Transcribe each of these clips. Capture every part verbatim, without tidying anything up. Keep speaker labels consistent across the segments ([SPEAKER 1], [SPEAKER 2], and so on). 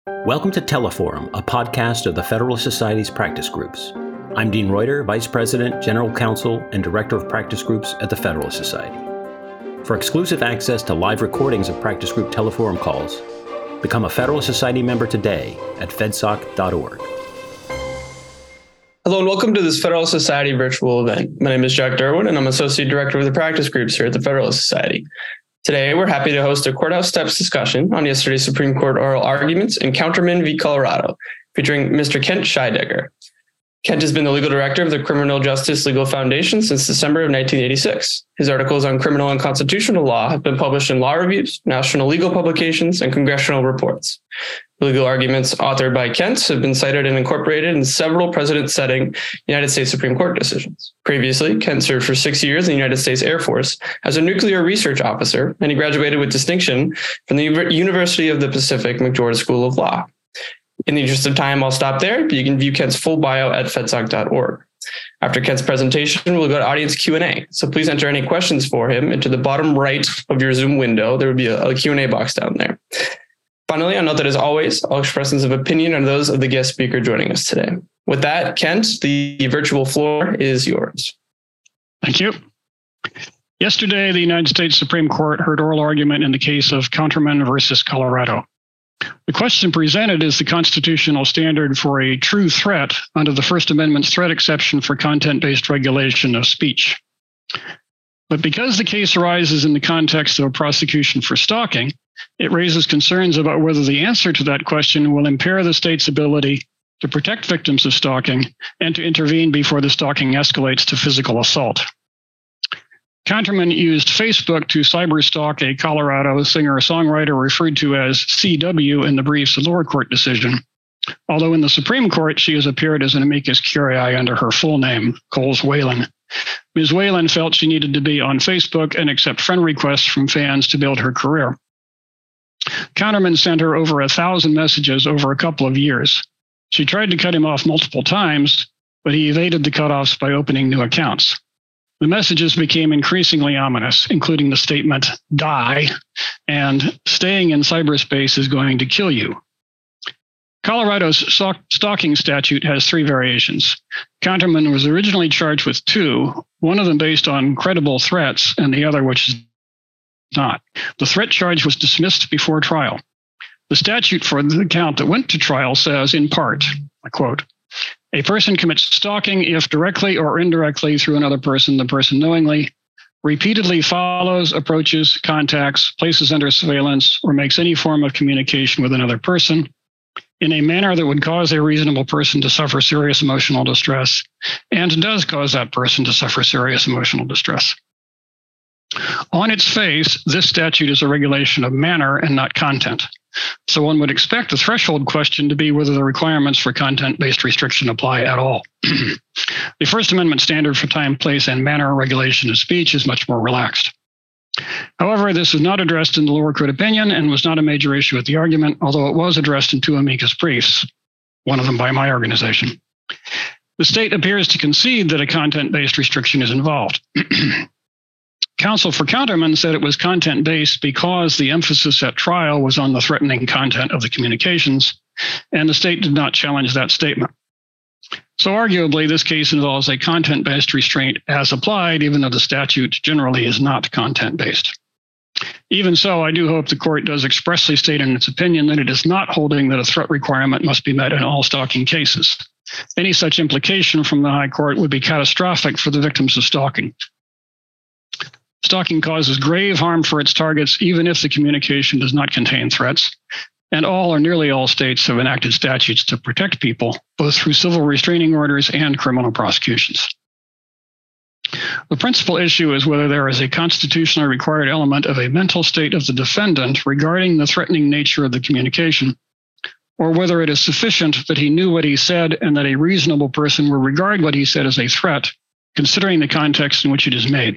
[SPEAKER 1] Welcome to Teleforum, a podcast of the Federalist Society's practice groups. I'm Dean Reuter, Vice President, General Counsel, and Director of Practice Groups at the Federalist Society. For exclusive access to live recordings of practice group Teleforum calls, become a Federalist Society member today at fedsoc dot org.
[SPEAKER 2] Hello and welcome to this Federalist Society virtual event. My name is Jack Derwin and I'm Associate Director of the Practice Groups here at the Federalist Society. Today, we're happy to host a courthouse steps discussion on yesterday's Supreme Court oral arguments in Counterman v. Colorado, featuring Mister Kent Scheidegger. Kent has been the legal director of the Criminal Justice Legal Foundation since December of nineteen eighty-six. His articles on criminal and constitutional law have been published in law reviews, national legal publications, and congressional reports. The legal arguments authored by Kent have been cited and incorporated in several precedent-setting United States Supreme Court decisions. Previously, Kent served for six years in the United States Air Force as a nuclear research officer, and he graduated with distinction from the University of the Pacific McGeorge School of Law. In the interest of time, I'll stop there, but you can view Kent's full bio at fedsoc dot org. After Kent's presentation, we'll go to audience Q and A. So please enter any questions for him into the bottom right of your Zoom window. There will be a, a Q and A box down there. Finally, I'll note that as always, all expressions of opinion are those of the guest speaker joining us today. With that, Kent, the virtual floor is yours.
[SPEAKER 3] Thank you. Yesterday, the United States Supreme Court heard oral argument in the case of Counterman versus Colorado. The question presented is the constitutional standard for a true threat under the First Amendment's threat exception for content-based regulation of speech. But because the case arises in the context of a prosecution for stalking, it raises concerns about whether the answer to that question will impair the state's ability to protect victims of stalking and to intervene before the stalking escalates to physical assault. Counterman used Facebook to cyberstalk a Colorado singer-songwriter referred to as C W in the brief's lower court decision, although in the Supreme Court she has appeared as an amicus curiae under her full name, Coles Whalen. Miz Whalen felt she needed to be on Facebook and accept friend requests from fans to build her career. Counterman sent her over a thousand messages over a couple of years. She tried to cut him off multiple times, but he evaded the cutoffs by opening new accounts. The messages became increasingly ominous, including the statement, die, and staying in cyberspace is going to kill you. Colorado's stalking statute has three variations. Counterman was originally charged with two, one of them based on credible threats and the other which is not. The threat charge was dismissed before trial. The statute for the count that went to trial says, in part, I quote, a person commits stalking if directly or indirectly through another person, the person knowingly, repeatedly follows, approaches, contacts, places under surveillance, or makes any form of communication with another person in a manner that would cause a reasonable person to suffer serious emotional distress and does cause that person to suffer serious emotional distress. On its face, this statute is a regulation of manner and not content. So one would expect the threshold question to be whether the requirements for content-based restriction apply at all. The First Amendment standard for time, place, and manner regulation of speech is much more relaxed. However, this was not addressed in the lower court opinion and was not a major issue at the argument, although it was addressed in two amicus briefs, one of them by my organization. The state appears to concede that a content-based restriction is involved. Counsel for Counterman said it was content-based because the emphasis at trial was on the threatening content of the communications, and the state did not challenge that statement. So arguably, this case involves a content-based restraint as applied, even though the statute generally is not content-based. Even so, I do hope the court does expressly state in its opinion that it is not holding that a threat requirement must be met in all stalking cases. Any such implication from the High Court would be catastrophic for the victims of stalking. Stalking causes grave harm for its targets, even if the communication does not contain threats. And all or nearly all states have enacted statutes to protect people, both through civil restraining orders and criminal prosecutions. The principal issue is whether there is a constitutionally required element of a mental state of the defendant regarding the threatening nature of the communication, or whether it is sufficient that he knew what he said and that a reasonable person will regard what he said as a threat, considering the context in which it is made.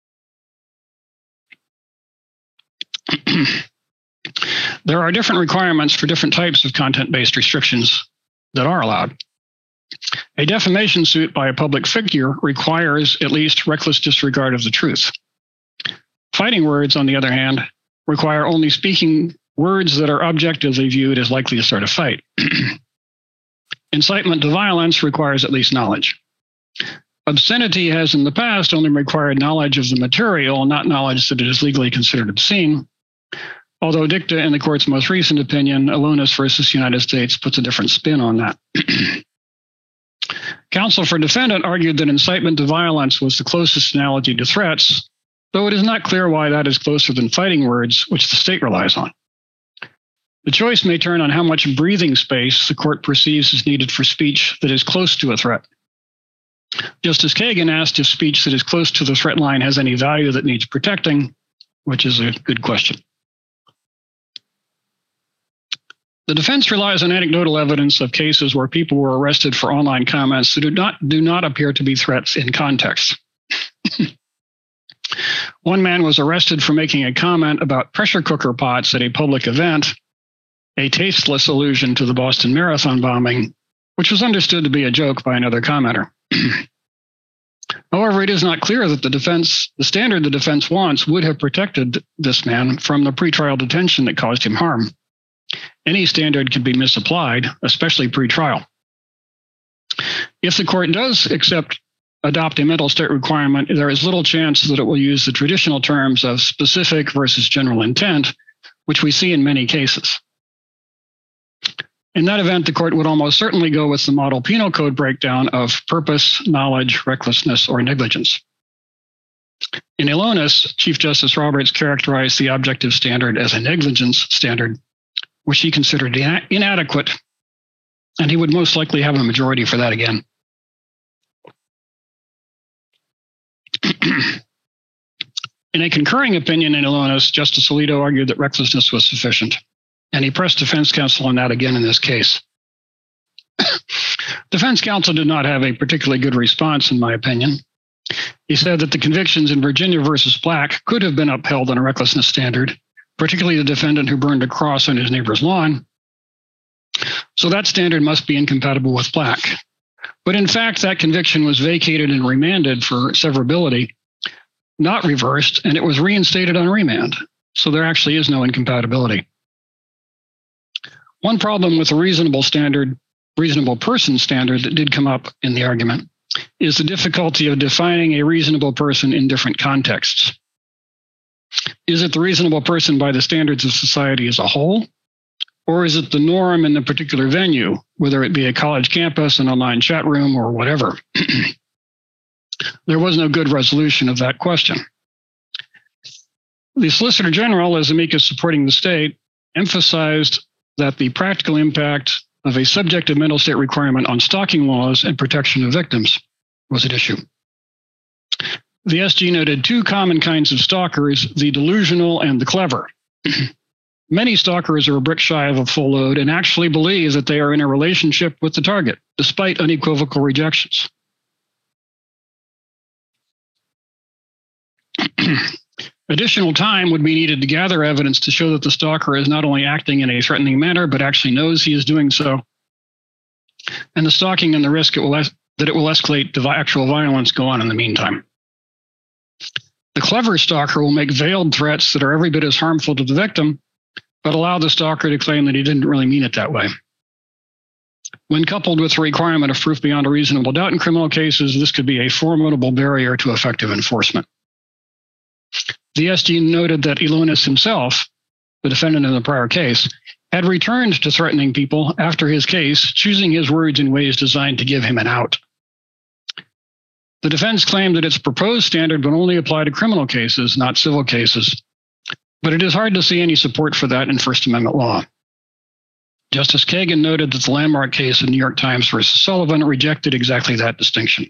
[SPEAKER 3] There are different requirements for different types of content-based restrictions that are allowed. A defamation suit by a public figure requires at least reckless disregard of the truth. Fighting words, on the other hand, require only speaking words that are objectively viewed as likely to start a fight. Incitement to violence requires at least knowledge. Obscenity has in the past only required knowledge of the material, not knowledge that it is legally considered obscene. Although dicta in the court's most recent opinion, Alonis versus United States, puts a different spin on that. Counsel for defendant argued that incitement to violence was the closest analogy to threats, though it is not clear why that is closer than fighting words, which the state relies on. The choice may turn on how much breathing space the court perceives is needed for speech that is close to a threat. Justice Kagan asked if speech that is close to the threat line has any value that needs protecting, which is a good question. The defense relies on anecdotal evidence of cases where people were arrested for online comments that do not, do not appear to be threats in context. One man was arrested for making a comment about pressure cooker pots at a public event, a tasteless allusion to the Boston Marathon bombing, which was understood to be a joke by another commenter. However, it is not clear that the defense, the standard the defense wants would have protected this man from the pretrial detention that caused him harm. Any standard can be misapplied, especially pretrial. If the court does accept adopt a mental state requirement, there is little chance that it will use the traditional terms of specific versus general intent, which we see in many cases. In that event, the court would almost certainly go with the model penal code breakdown of purpose, knowledge, recklessness, or negligence. In Alonis, Chief Justice Roberts characterized the objective standard as a negligence standard, which he considered ina- inadequate, and he would most likely have a majority for that again. In a concurring opinion in Alonis, Justice Alito argued that recklessness was sufficient, and he pressed defense counsel on that again in this case. Defense counsel did not have a particularly good response, in my opinion. He said that the convictions in Virginia versus Black could have been upheld on a recklessness standard, particularly the defendant who burned a cross on his neighbor's lawn. So that standard must be incompatible with Black. But in fact, that conviction was vacated and remanded for severability, not reversed, and it was reinstated on remand. So there actually is no incompatibility. One problem with the reasonable standard, reasonable person standard that did come up in the argument is the difficulty of defining a reasonable person in different contexts. Is it the reasonable person by the standards of society as a whole? Or is it the norm in the particular venue, whether it be a college campus, an online chat room, or whatever? There was no good resolution of that question. The Solicitor General, as amicus supporting the state, emphasized that the practical impact of a subjective mental state requirement on stalking laws and protection of victims was at issue. The S G noted two common kinds of stalkers, the delusional and the clever. Many stalkers are a brick shy of a full load and actually believe that they are in a relationship with the target, despite unequivocal rejections. Additional time would be needed to gather evidence to show that the stalker is not only acting in a threatening manner, but actually knows he is doing so. And the stalking and the risk it will es- that it will escalate to actual violence go on in the meantime. The clever stalker will make veiled threats that are every bit as harmful to the victim, but allow the stalker to claim that he didn't really mean it that way. When coupled with the requirement of proof beyond a reasonable doubt in criminal cases, this could be a formidable barrier to effective enforcement. The S G noted that Alonis himself, the defendant in the prior case, had returned to threatening people after his case, choosing his words in ways designed to give him an out. The defense claimed that its proposed standard would only apply to criminal cases, not civil cases, but it is hard to see any support for that in First Amendment law. Justice Kagan noted that the landmark case of New York Times versus Sullivan rejected exactly that distinction.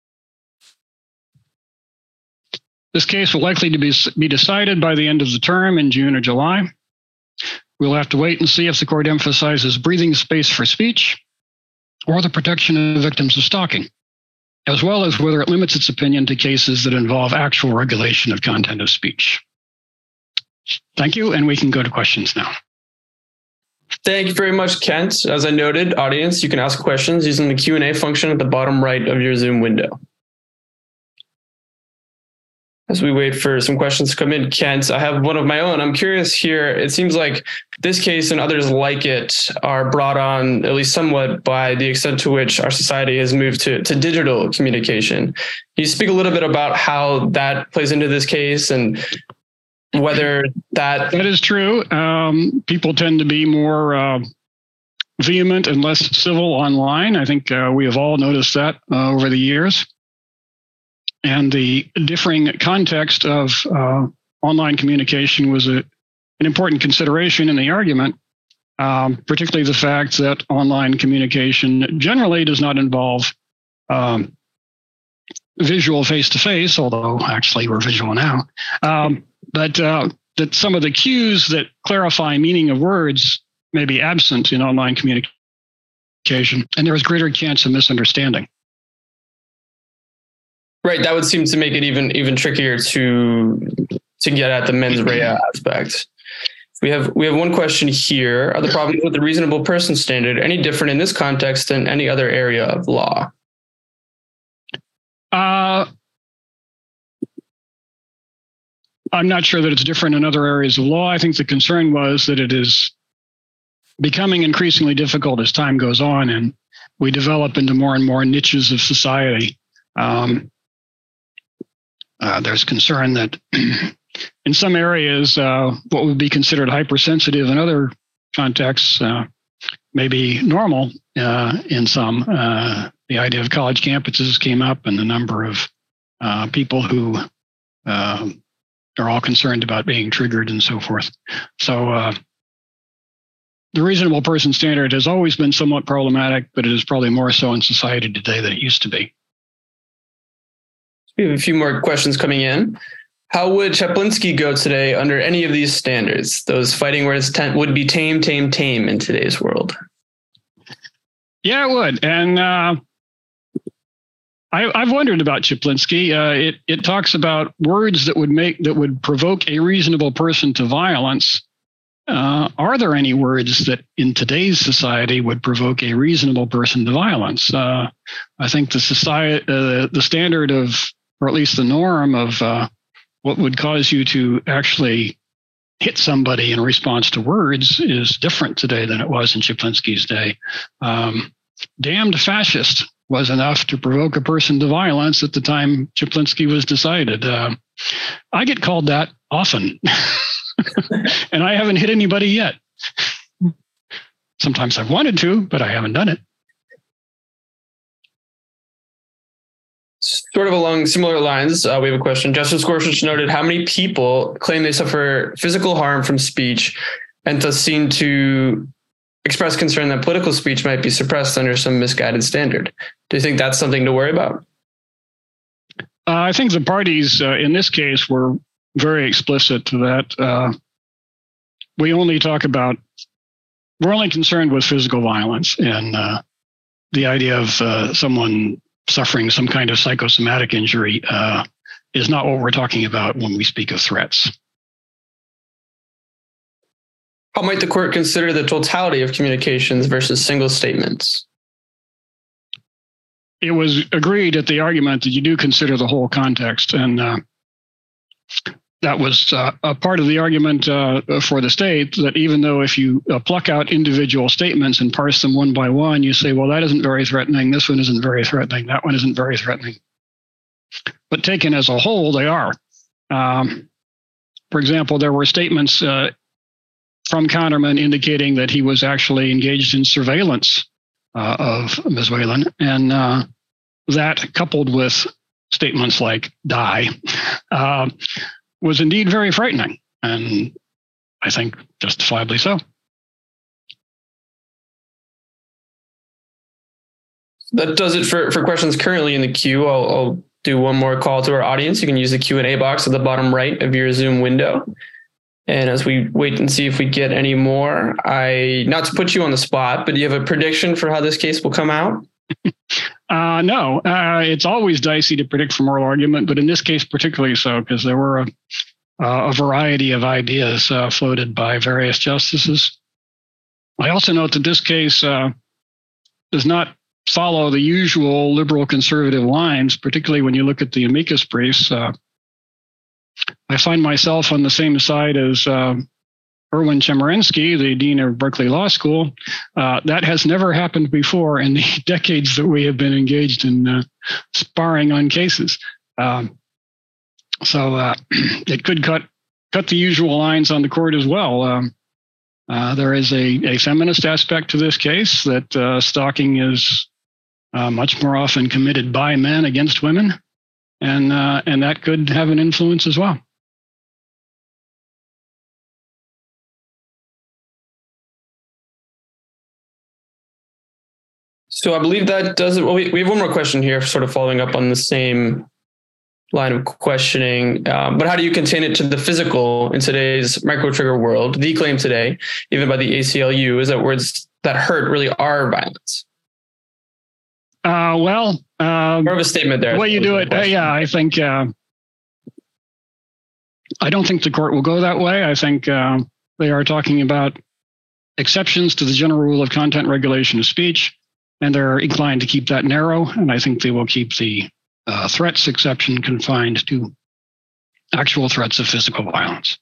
[SPEAKER 3] This case will likely to be, be decided by the end of the term in June or July. We'll have to wait and see if the court emphasizes breathing space for speech or the protection of victims of stalking, as well as whether it limits its opinion to cases that involve actual regulation of content of speech. Thank you, and we can go to questions now.
[SPEAKER 2] Thank you very much, Kent. As I noted, audience, you can ask questions using the Q and A function at the bottom right of your Zoom window. As we wait for some questions to come in, Kent, I have one of my own. I'm curious here. It seems like this case and others like it are brought on, at least somewhat, by the extent to which our society has moved to, to digital communication. Can you speak a little bit about how that plays into this case and whether that...
[SPEAKER 3] That is true. Um, people tend to be more uh, vehement and less civil online. I think uh, we have all noticed that uh, over the years. And the differing context of uh, online communication was a, an important consideration in the argument, um, particularly the fact that online communication generally does not involve um, visual face-to-face, although actually we're visual now, um, but uh, that some of the cues that clarify meaning of words may be absent in online communication, and there is greater chance of misunderstanding.
[SPEAKER 2] Right, that would seem to make it even even trickier to to get at the mens rea aspect. We have we have one question here. Are the problems with the reasonable person standard any different in this context than any other area of law?
[SPEAKER 3] Uh, I'm not sure that it's different in other areas of law. I think the concern was that it is becoming increasingly difficult as time goes on and we develop into more and more niches of society. Um, Uh, there's concern that in some areas, uh, what would be considered hypersensitive in other contexts uh, may be normal uh, in some. Uh, the idea of college campuses came up, and the number of uh, people who uh, are all concerned about being triggered and so forth. So uh, the reasonable person standard has always been somewhat problematic, but it is probably more so in society today than it used to be.
[SPEAKER 2] We have a few more questions coming in. How would Chaplinsky go today under any of these standards? Those fighting words ten- would be tame, tame, tame in today's world.
[SPEAKER 3] Yeah, it would. And uh, I, I've wondered about Chaplinsky. Uh, it it talks about words that would make that would provoke a reasonable person to violence. Uh, are there any words that in today's society would provoke a reasonable person to violence? Uh, I think the society, uh, the standard of, or at least the norm of uh, what would cause you to actually hit somebody in response to words is different today than it was in Chaplinsky's day. Um, damned fascist was enough to provoke a person to violence at the time Chaplinsky was decided. Uh, I get called that often, and I haven't hit anybody yet. Sometimes I've wanted to, but I haven't done it.
[SPEAKER 2] Sort of along similar lines, uh, we have a question. Justice Gorsuch noted how many people claim they suffer physical harm from speech and thus seem to express concern that political speech might be suppressed under some misguided standard. Do you think that's something to worry about?
[SPEAKER 3] Uh, I think the parties uh, in this case were very explicit to that. Uh, we only talk about, we're only concerned with physical violence, and uh, the idea of uh, someone suffering some kind of psychosomatic injury uh, is not what we're talking about when we speak of threats.
[SPEAKER 2] How might the court consider the totality of communications versus single statements?
[SPEAKER 3] It was agreed at the argument that you do consider the whole context, and uh, that was uh, a part of the argument uh, for the state, that even though if you uh, pluck out individual statements and parse them one by one, you say, well, that isn't very threatening, this one isn't very threatening, that one isn't very threatening. But taken as a whole, they are. Um, for example, there were statements uh, from Counterman indicating that he was actually engaged in surveillance uh, of Miz Whelan, and uh, that coupled with statements like die, uh, was indeed very frightening, and I think justifiably so.
[SPEAKER 2] That does it for, for questions currently in the queue. I'll, I'll do one more call to our audience. You can use the Q and A box at the bottom right of your Zoom window. And as we wait and see if we get any more, I, not to put you on the spot, but do you have a prediction for how this case will come out?
[SPEAKER 3] Uh, no, uh, it's always dicey to predict from oral argument, but in this case particularly so, because there were a, a variety of ideas uh, floated by various justices. I also note that this case uh, does not follow the usual liberal conservative lines, particularly when you look at the amicus briefs. Uh, I find myself on the same side as uh, Erwin Chemerinsky, the dean of Berkeley Law School. Uh, that has never happened before in the decades that we have been engaged in uh, sparring on cases. Um, so uh, it could cut cut the usual lines on the court as well. Um, uh, there is a, a feminist aspect to this case, that uh, stalking is uh, much more often committed by men against women, and uh, and that could have an influence as well.
[SPEAKER 2] So I believe that does it. Well, we, we have one more question here, sort of following up on the same line of questioning. Um, but how do you contain it to the physical in today's micro-trigger world? The claim today, even by the A C L U, is that words that hurt really are violence.
[SPEAKER 3] Uh, well, um,
[SPEAKER 2] more of a statement there.
[SPEAKER 3] The way you do it, uh, yeah, I think, uh, I don't think the court will go that way. I think uh, they are talking about exceptions to the general rule of content regulation of speech, and they're inclined to keep that narrow. And I think they will keep the uh, threats exception confined to actual threats of physical violence.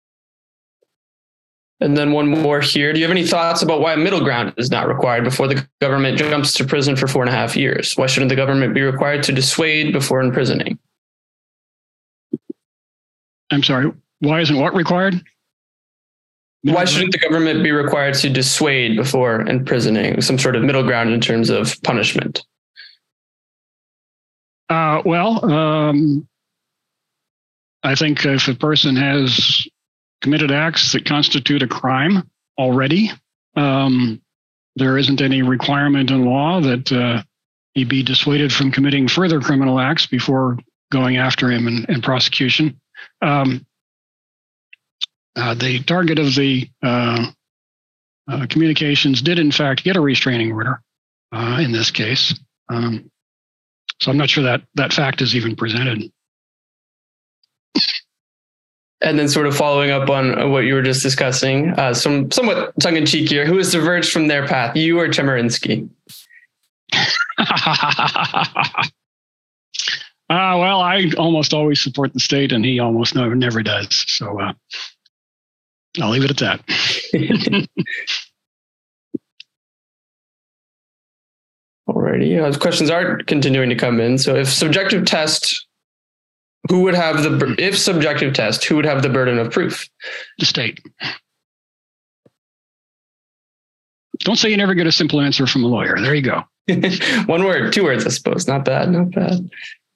[SPEAKER 2] And then one more here. Do you have any thoughts about why a middle ground is not required before the government jumps to prison for four and a half years? Why shouldn't the government be required to dissuade before imprisoning?
[SPEAKER 3] I'm sorry, why isn't what required?
[SPEAKER 2] Why shouldn't the government be required to dissuade before imprisoning? Some sort of middle ground in terms of punishment?
[SPEAKER 3] Uh, well, um, I think if a person has committed acts that constitute a crime already, um, there isn't any requirement in law that uh, he be dissuaded from committing further criminal acts before going after him in, in prosecution. Um, Uh, the target of the uh, uh, communications did, in fact, get a restraining order uh, in this case. Um, so I'm not sure that that fact is even presented.
[SPEAKER 2] And then sort of following up on what you were just discussing, uh, some somewhat tongue-in-cheek here, who has diverged from their path, you or Chemerinsky?
[SPEAKER 3] uh, well, I almost always support the state, and he almost never, never does. So uh, I'll leave it at that.
[SPEAKER 2] Alrighty, uh, questions are continuing to come in. So if subjective test, who would have the, if subjective test, who would have the burden of proof?
[SPEAKER 3] The state. Don't say you never get a simple answer from a lawyer. There you go.
[SPEAKER 2] One word, two words, I suppose. Not bad, not bad.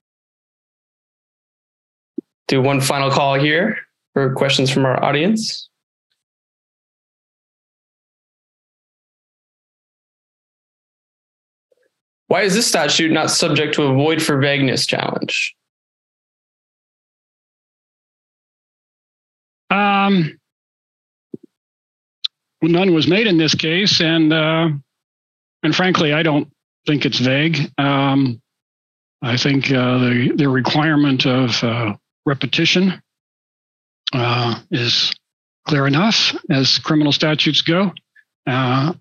[SPEAKER 2] Do one final call here for questions from our audience. Why is this statute not subject to a void for vagueness challenge?
[SPEAKER 3] Um, none was made in this case, and uh, and frankly, I don't think it's vague. Um, I think uh, the the requirement of uh, repetition uh, is clear enough as criminal statutes go. Uh,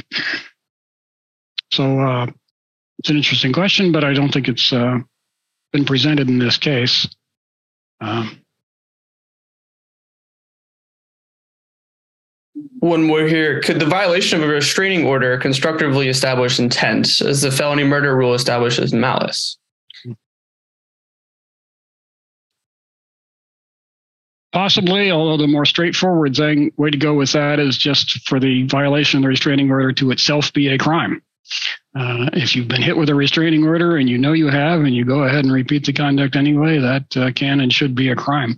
[SPEAKER 3] so. Uh, It's an interesting question, but I don't think it's uh, been presented in this case. Um,
[SPEAKER 2] One more here. Could the violation of a restraining order constructively establish intent, as the felony murder rule establishes malice?
[SPEAKER 3] Possibly, although the more straightforward thing, way to go with that is just for the violation of the restraining order to itself be a crime. Uh, if you've been hit with a restraining order and you know you have, and you go ahead and repeat the conduct anyway, that uh, can and should be a crime.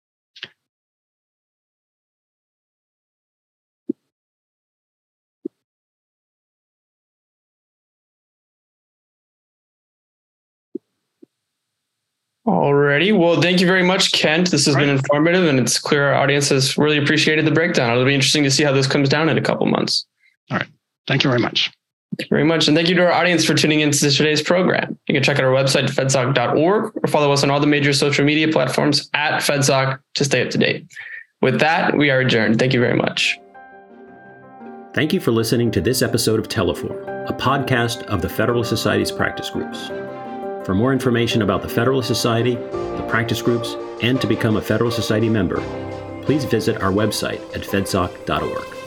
[SPEAKER 2] Alrighty. Well, thank you very much, Kent. This has
[SPEAKER 3] All
[SPEAKER 2] been
[SPEAKER 3] right.
[SPEAKER 2] informative, and it's clear our audience has really appreciated the breakdown. It'll be interesting to see how this comes down in a couple months.
[SPEAKER 3] All right. Thank you very much.
[SPEAKER 2] Thank you very much. And thank you to our audience for tuning into today's program. You can check out our website, fedsoc dot org, or follow us on all the major social media platforms at FedSoc to stay up to date. With that, we are adjourned. Thank you very much.
[SPEAKER 1] Thank you for listening to this episode of Teleform, a podcast of the Federalist Society's practice groups. For more information about the Federalist Society, the practice groups, and to become a Federalist Society member, please visit our website at fedsoc dot org.